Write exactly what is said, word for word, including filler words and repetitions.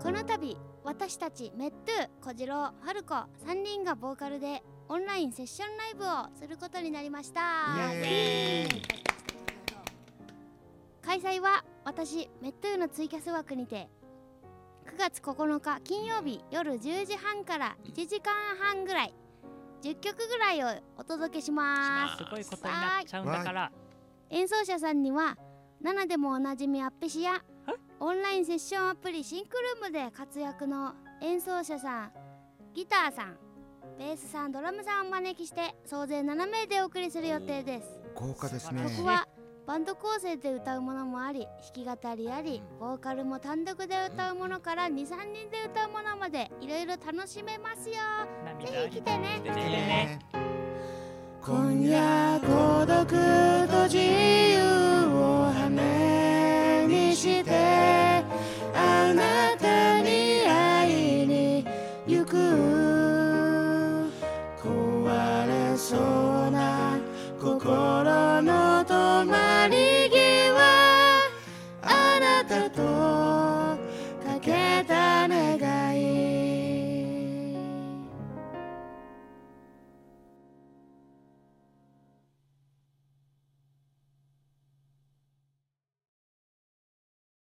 この度私たちメットゥ、小次郎、春子さんにんがボーカルでオンラインセッションライブをすることになりました。 イエーイ。 開催は私メットゥのツイキャス枠にてくがつここのか金曜日夜じゅうじはんからいちじかんはんぐらいじゅっきょくぐらいをお届けします。 すごいことになっちゃうんだから。 演奏者さんにはななでもおなじみアッペシやオンラインセッションアプリシンクルームで活躍の演奏者さん、ギターさん、ベースさん、ドラムさんをお招きして総勢ななめいでお送りする予定です。 豪華ですね。 曲はバンド構成で歌うものもあり、弾き語りあり、ボーカルも単独で歌うものからに、さんにんで歌うものまでいろいろ楽しめますよ。ぜひ来てね。 来てね。 今夜孤独と自由を羽にしてあなたに会いに行く。壊れそうな心の止まり木はあなたと